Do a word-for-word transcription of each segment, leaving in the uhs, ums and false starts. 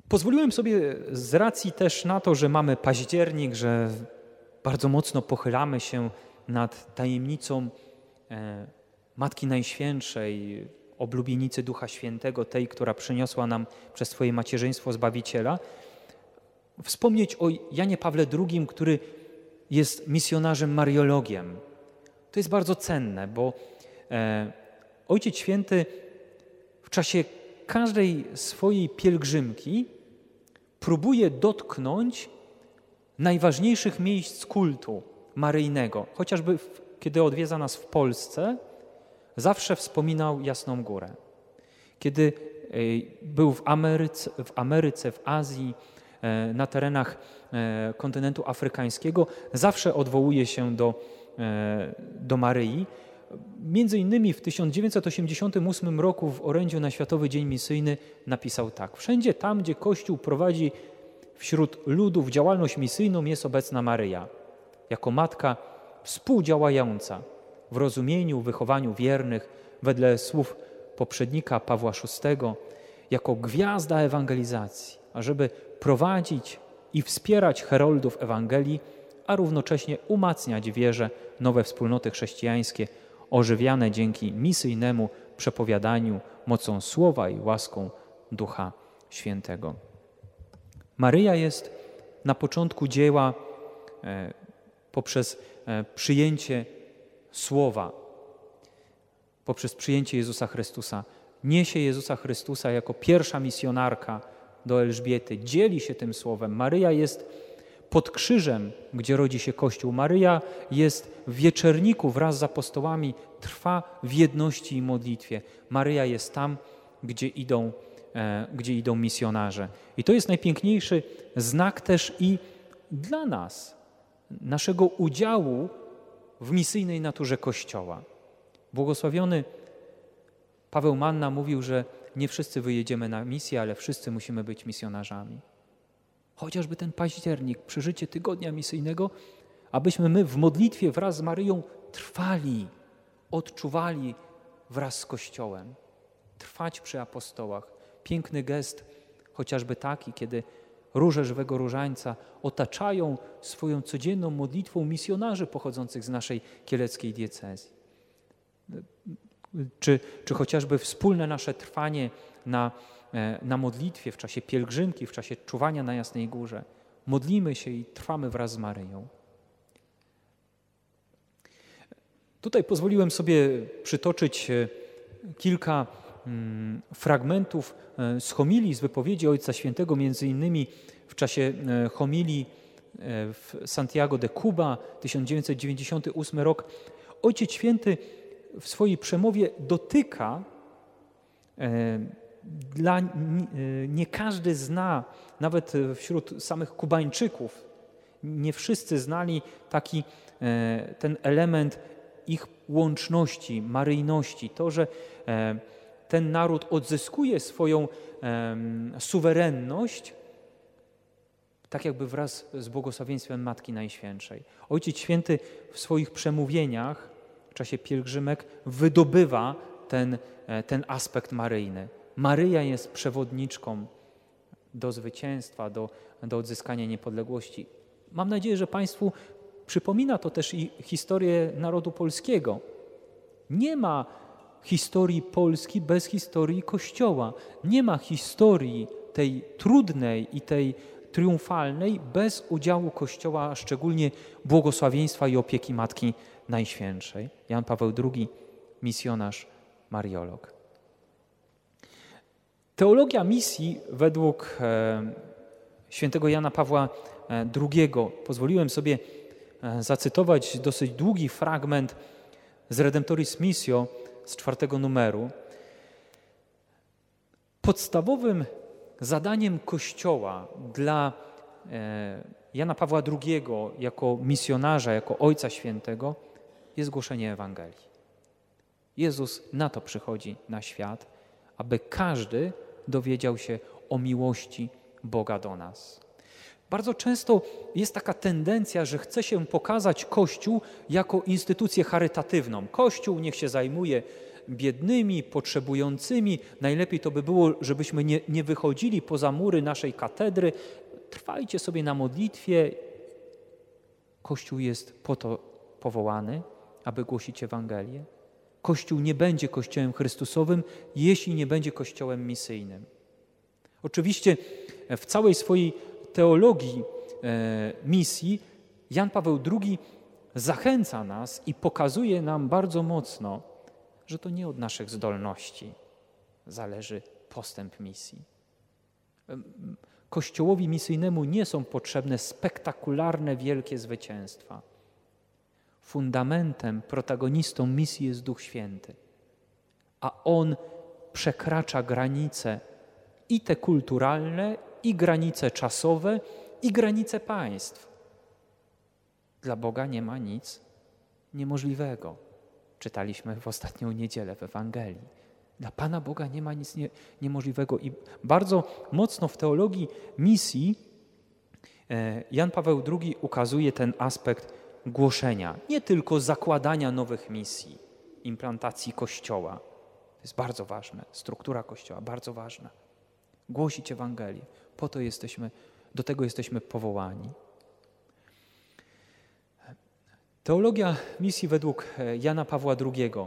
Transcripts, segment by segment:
Pozwoliłem sobie z racji też na to, że mamy październik, że bardzo mocno pochylamy się nad tajemnicą e, Matki Najświętszej, oblubienicy Ducha Świętego, tej, która przyniosła nam przez swoje macierzyństwo Zbawiciela, wspomnieć o Janie Pawle drugim, który jest misjonarzem mariologiem. To jest bardzo cenne, bo e, Ojciec Święty w czasie każdej swojej pielgrzymki próbuje dotknąć najważniejszych miejsc kultu maryjnego. Chociażby w, kiedy odwiedza nas w Polsce, zawsze wspominał Jasną Górę. Kiedy był w Ameryce, w, Ameryce, w Azji, na terenach kontynentu afrykańskiego, zawsze odwołuje się do, do Maryi. Między innymi w tysiąc dziewięćset osiemdziesiątym ósmym roku w orędziu na Światowy Dzień Misyjny napisał tak: wszędzie tam, gdzie Kościół prowadzi wśród ludów działalność misyjną, jest obecna Maryja, jako matka współdziałająca w rozumieniu, wychowaniu wiernych, wedle słów poprzednika Pawła szóstego, jako gwiazda ewangelizacji, ażeby prowadzić i wspierać heroldów Ewangelii, a równocześnie umacniać wierze nowe wspólnoty chrześcijańskie, ożywiane dzięki misyjnemu przepowiadaniu mocą słowa i łaską Ducha Świętego. Maryja jest na początku dzieła e, poprzez e, przyjęcie słowa, poprzez przyjęcie Jezusa Chrystusa. Niesie Jezusa Chrystusa jako pierwsza misjonarka do Elżbiety, dzieli się tym słowem. Maryja jest pod krzyżem, gdzie rodzi się Kościół. Maryja jest w wieczerniku wraz z apostołami, trwa w jedności i modlitwie. Maryja jest tam, gdzie idą, e, gdzie idą misjonarze. I to jest najpiękniejszy znak też i dla nas, naszego udziału w misyjnej naturze Kościoła. Błogosławiony Paweł Manna mówił, że nie wszyscy wyjedziemy na misję, ale wszyscy musimy być misjonarzami. Chociażby ten październik, przeżycie tygodnia misyjnego, abyśmy my w modlitwie wraz z Maryją trwali, odczuwali wraz z Kościołem. Trwać przy apostołach. Piękny gest, chociażby taki, kiedy róże żywego różańca otaczają swoją codzienną modlitwą misjonarzy pochodzących z naszej kieleckiej diecezji. Czy, czy chociażby wspólne nasze trwanie na, na modlitwie w czasie pielgrzymki, w czasie czuwania na Jasnej Górze. Modlimy się i trwamy wraz z Maryją. Tutaj pozwoliłem sobie przytoczyć kilka mm, fragmentów z homilii, z wypowiedzi Ojca Świętego, między innymi w czasie homilii w Santiago de Cuba, tysiąc dziewięćset dziewięćdziesiąty ósmy rok. Ojciec Święty w swojej przemowie dotyka, e, dla, nie, nie każdy zna, nawet wśród samych Kubańczyków, nie wszyscy znali taki e, ten element ich łączności, maryjności, to, że e, ten naród odzyskuje swoją e, suwerenność, tak jakby wraz z błogosławieństwem Matki Najświętszej. Ojciec Święty w swoich przemówieniach w czasie pielgrzymek wydobywa ten, ten aspekt maryjny. Maryja jest przewodniczką do zwycięstwa, do, do odzyskania niepodległości. Mam nadzieję, że Państwu przypomina to też i historię narodu polskiego. Nie ma historii Polski bez historii Kościoła. Nie ma historii tej trudnej i tej triumfalnej bez udziału Kościoła, a szczególnie błogosławieństwa i opieki Matki Najświętszej. Jan Paweł drugi, misjonarz, mariolog. Teologia misji według e, świętego Jana Pawła drugiego. Pozwoliłem sobie e, zacytować dosyć długi fragment z Redemptoris Missio z czwartego numeru. Podstawowym zadaniem Kościoła dla e, Jana Pawła drugiego jako misjonarza, jako Ojca Świętego jest głoszenie Ewangelii. Jezus na to przychodzi na świat, aby każdy dowiedział się o miłości Boga do nas. Bardzo często jest taka tendencja, że chce się pokazać Kościół jako instytucję charytatywną. Kościół niech się zajmuje biednymi, potrzebującymi. Najlepiej to by było, żebyśmy nie, nie wychodzili poza mury naszej katedry. Trwajcie sobie na modlitwie. Kościół jest po to powołany, aby głosić Ewangelię. Kościół nie będzie Kościołem Chrystusowym, jeśli nie będzie Kościołem misyjnym. Oczywiście w całej swojej teologii e, misji Jan Paweł drugi zachęca nas i pokazuje nam bardzo mocno, że to nie od naszych zdolności zależy postęp misji. Kościołowi misyjnemu nie są potrzebne spektakularne, wielkie zwycięstwa. Fundamentem, protagonistą misji jest Duch Święty, a On przekracza granice i te kulturalne, i granice czasowe, i granice państw. Dla Boga nie ma nic niemożliwego. Czytaliśmy w ostatnią niedzielę w Ewangelii. Dla Pana Boga nie ma nic nie, niemożliwego. I bardzo mocno w teologii misji Jan Paweł drugi ukazuje ten aspekt głoszenia. Nie tylko zakładania nowych misji, implantacji Kościoła. To jest bardzo ważne. Struktura Kościoła, bardzo ważna. Głosić Ewangelię. Po to jesteśmy, do tego jesteśmy powołani. Teologia misji według Jana Pawła drugiego.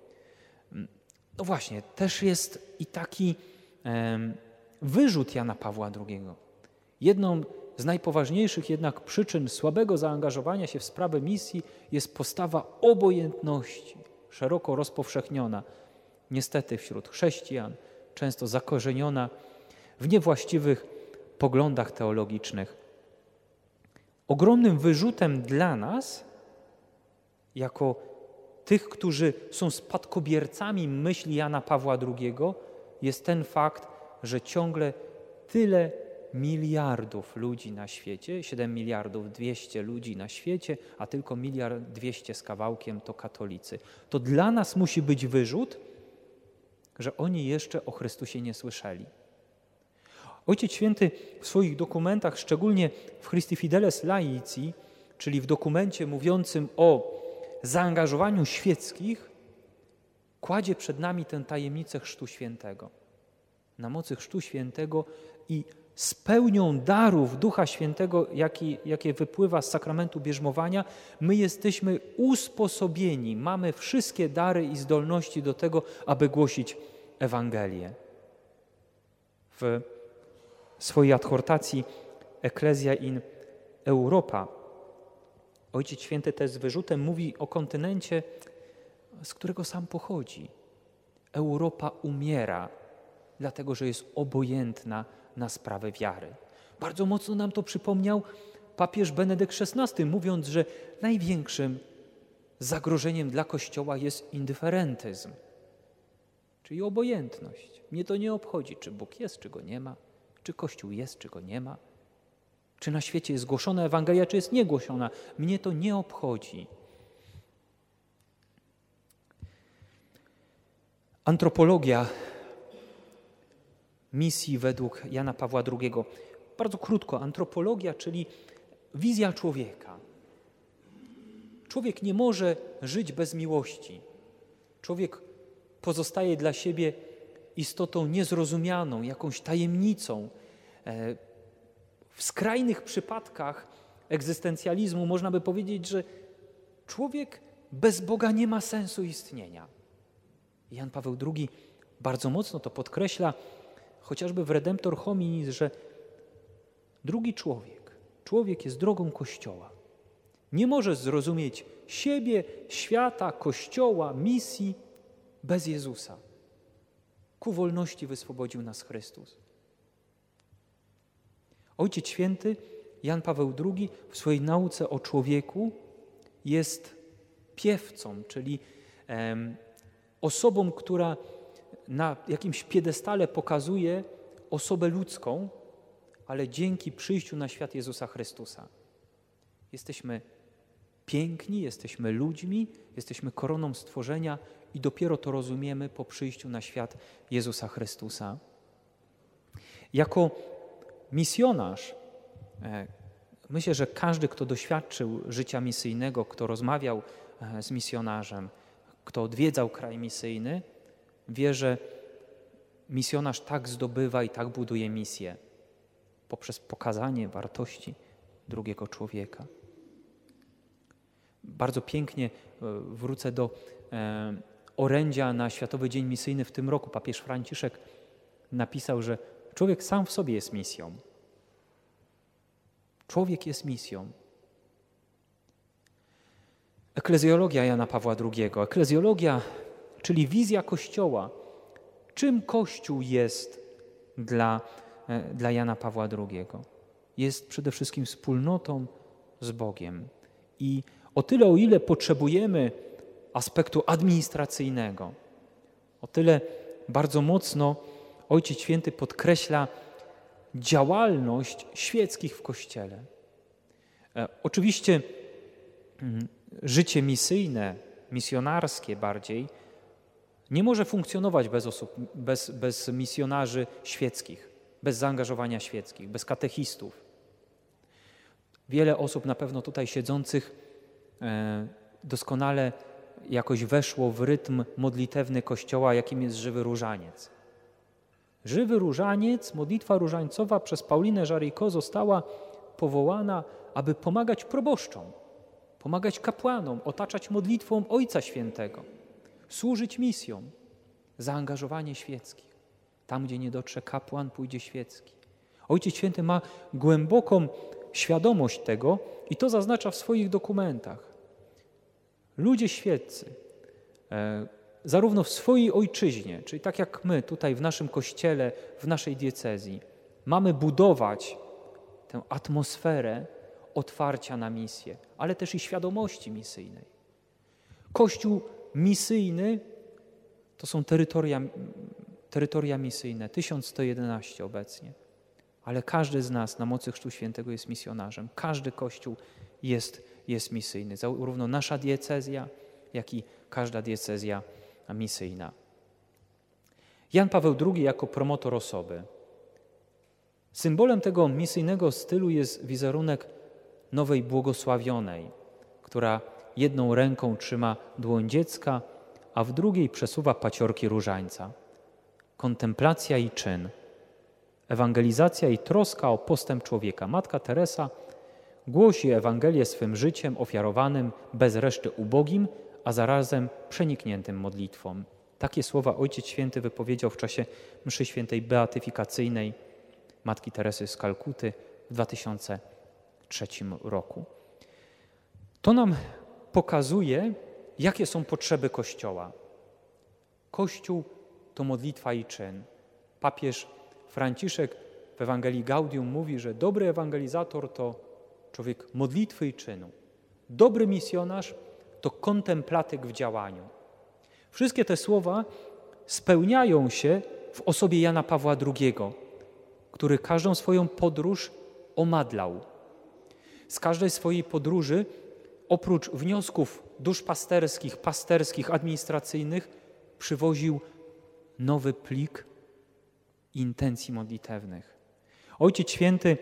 No właśnie, też jest i taki um, wyrzut Jana Pawła drugiego. Jedną z najpoważniejszych jednak przyczyn słabego zaangażowania się w sprawę misji jest postawa obojętności, szeroko rozpowszechniona, niestety wśród chrześcijan, często zakorzeniona w niewłaściwych poglądach teologicznych. Ogromnym wyrzutem dla nas, jako tych, którzy są spadkobiercami myśli Jana Pawła drugiego, jest ten fakt, że ciągle tyle miliardów ludzi na świecie, siedem miliardów dwieście ludzi na świecie, a tylko miliard dwieście z kawałkiem to katolicy. To dla nas musi być wyrzut, że oni jeszcze o Chrystusie nie słyszeli. Ojciec Święty w swoich dokumentach, szczególnie w Christi Fideles Laici, czyli w dokumencie mówiącym o zaangażowaniu świeckich, kładzie przed nami tę tajemnicę Chrztu Świętego. Na mocy Chrztu Świętego i z pełnią darów Ducha Świętego, jaki, jakie wypływa z sakramentu bierzmowania, my jesteśmy usposobieni, mamy wszystkie dary i zdolności do tego, aby głosić Ewangelię. W swojej adhortacji Ecclesia in Europa Ojciec Święty też z wyrzutem mówi o kontynencie, z którego sam pochodzi. Europa umiera, dlatego że jest obojętna na sprawę wiary. Bardzo mocno nam to przypomniał papież Benedykt szesnasty, mówiąc, że największym zagrożeniem dla Kościoła jest indyferentyzm, czyli obojętność. Mnie to nie obchodzi, czy Bóg jest, czy Go nie ma, czy Kościół jest, czy Go nie ma, czy na świecie jest głoszona Ewangelia, czy jest niegłoszona. Mnie to nie obchodzi. Antropologia misji według Jana Pawła drugiego. Bardzo krótko, antropologia, czyli wizja człowieka. Człowiek nie może żyć bez miłości. Człowiek pozostaje dla siebie istotą niezrozumianą, jakąś tajemnicą. W skrajnych przypadkach egzystencjalizmu można by powiedzieć, że człowiek bez Boga nie ma sensu istnienia. Jan Paweł drugi bardzo mocno to podkreśla, chociażby w Redemptor Hominis, że drugi człowiek, człowiek jest drogą Kościoła. Nie może zrozumieć siebie, świata, Kościoła, misji bez Jezusa. Ku wolności wyswobodził nas Chrystus. Ojciec Święty Jan Paweł drugi w swojej nauce o człowieku jest piewcą, czyli em, osobą, która na jakimś piedestale pokazuje osobę ludzką, ale dzięki przyjściu na świat Jezusa Chrystusa. Jesteśmy piękni, jesteśmy ludźmi, jesteśmy koroną stworzenia i dopiero to rozumiemy po przyjściu na świat Jezusa Chrystusa. Jako misjonarz, myślę, że każdy, kto doświadczył życia misyjnego, kto rozmawiał z misjonarzem, kto odwiedzał kraj misyjny, wie, że misjonarz tak zdobywa i tak buduje misję poprzez pokazanie wartości drugiego człowieka. Bardzo pięknie wrócę do e, orędzia na Światowy Dzień Misyjny w tym roku. Papież Franciszek napisał, że człowiek sam w sobie jest misją. Człowiek jest misją. Eklezjologia Jana Pawła drugiego. Eklezjologia, czyli wizja Kościoła. Czym Kościół jest dla, dla Jana Pawła drugiego? Jest przede wszystkim wspólnotą z Bogiem. I o tyle, o ile potrzebujemy aspektu administracyjnego, o tyle bardzo mocno Ojciec Święty podkreśla działalność świeckich w Kościele. E, oczywiście mm, życie misyjne, misjonarskie bardziej, nie może funkcjonować bez osób, bez, bez misjonarzy świeckich, bez zaangażowania świeckich, bez katechistów. Wiele osób na pewno tutaj siedzących e, doskonale jakoś weszło w rytm modlitewny Kościoła, jakim jest żywy różaniec. Żywy różaniec, modlitwa różańcowa przez Paulinę Jaricot została powołana, aby pomagać proboszczom, pomagać kapłanom, otaczać modlitwą Ojca Świętego, służyć misjom, zaangażowanie świeckich. Tam, gdzie nie dotrze kapłan, pójdzie świecki. Ojciec Święty ma głęboką świadomość tego i to zaznacza w swoich dokumentach. Ludzie świeccy, e, zarówno w swojej ojczyźnie, czyli tak jak my tutaj w naszym kościele, w naszej diecezji, mamy budować tę atmosferę otwarcia na misję, ale też i świadomości misyjnej. Kościół misyjny to są terytoria, terytoria misyjne, tysiąc sto jedenaście obecnie, ale każdy z nas na mocy Chrztu Świętego jest misjonarzem. Każdy kościół jest, jest misyjny, zarówno nasza diecezja, jak i każda diecezja misyjna. Jan Paweł drugi jako promotor osoby. Symbolem tego misyjnego stylu jest wizerunek nowej błogosławionej, która jedną ręką trzyma dłoń dziecka, a w drugiej przesuwa paciorki różańca. Kontemplacja i czyn. Ewangelizacja i troska o postęp człowieka. Matka Teresa głosi Ewangelię swym życiem ofiarowanym bez reszty ubogim, a zarazem przenikniętym modlitwą. Takie słowa Ojciec Święty wypowiedział w czasie mszy świętej beatyfikacyjnej Matki Teresy z Kalkuty w dwa tysiące trzecim roku. To nam pokazuje, jakie są potrzeby Kościoła. Kościół to modlitwa i czyn. Papież Franciszek w Ewangelii Gaudium mówi, że dobry ewangelizator to człowiek modlitwy i czynu. Dobry misjonarz to kontemplatyk w działaniu. Wszystkie te słowa spełniają się w osobie Jana Pawła drugiego, który każdą swoją podróż omadlał. Z każdej swojej podróży, oprócz wniosków duszpasterskich, pasterskich, administracyjnych, przywoził nowy plik intencji modlitewnych. Ojciec Święty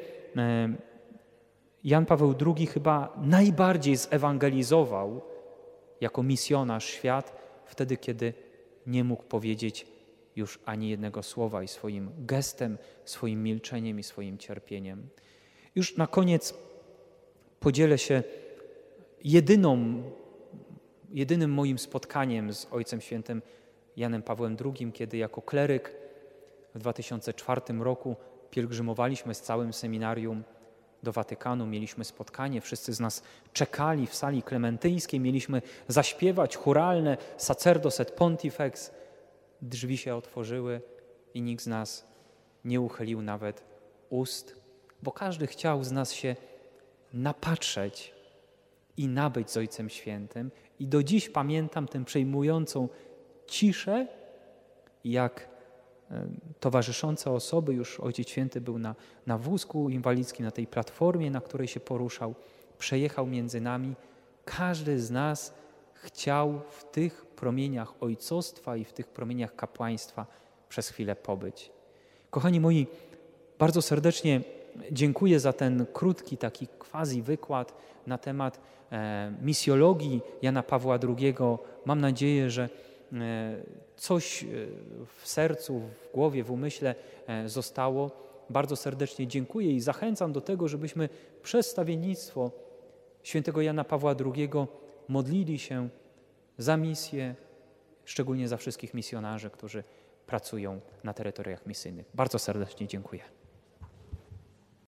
Jan Paweł drugi chyba najbardziej zewangelizował jako misjonarz świat wtedy, kiedy nie mógł powiedzieć już ani jednego słowa i swoim gestem, swoim milczeniem i swoim cierpieniem. Już na koniec podzielę się jedyną, jedynym moim spotkaniem z Ojcem Świętym Janem Pawłem drugim, kiedy jako kleryk w dwa tysiące czwartym roku pielgrzymowaliśmy z całym seminarium do Watykanu, mieliśmy spotkanie, wszyscy z nas czekali w sali klementyńskiej, mieliśmy zaśpiewać chóralne Sacerdos et Pontifex. Drzwi się otworzyły i nikt z nas nie uchylił nawet ust, bo każdy chciał z nas się napatrzeć i nabyć z Ojcem Świętym. I do dziś pamiętam tę przejmującą ciszę, jak towarzyszące osoby, już Ojciec Święty był na, na wózku inwalidzkim, na tej platformie, na której się poruszał, przejechał między nami. Każdy z nas chciał w tych promieniach ojcostwa i w tych promieniach kapłaństwa przez chwilę pobyć. Kochani moi, bardzo serdecznie dziękuję za ten krótki taki quasi wykład na temat e, misjologii Jana Pawła drugiego. Mam nadzieję, że coś w sercu, w głowie, w umyśle zostało, bardzo serdecznie dziękuję i zachęcam do tego, żebyśmy przez stawiennictwo świętego Jana Pawła drugiego modlili się za misję, szczególnie za wszystkich misjonarzy, którzy pracują na terytoriach misyjnych. Bardzo serdecznie dziękuję.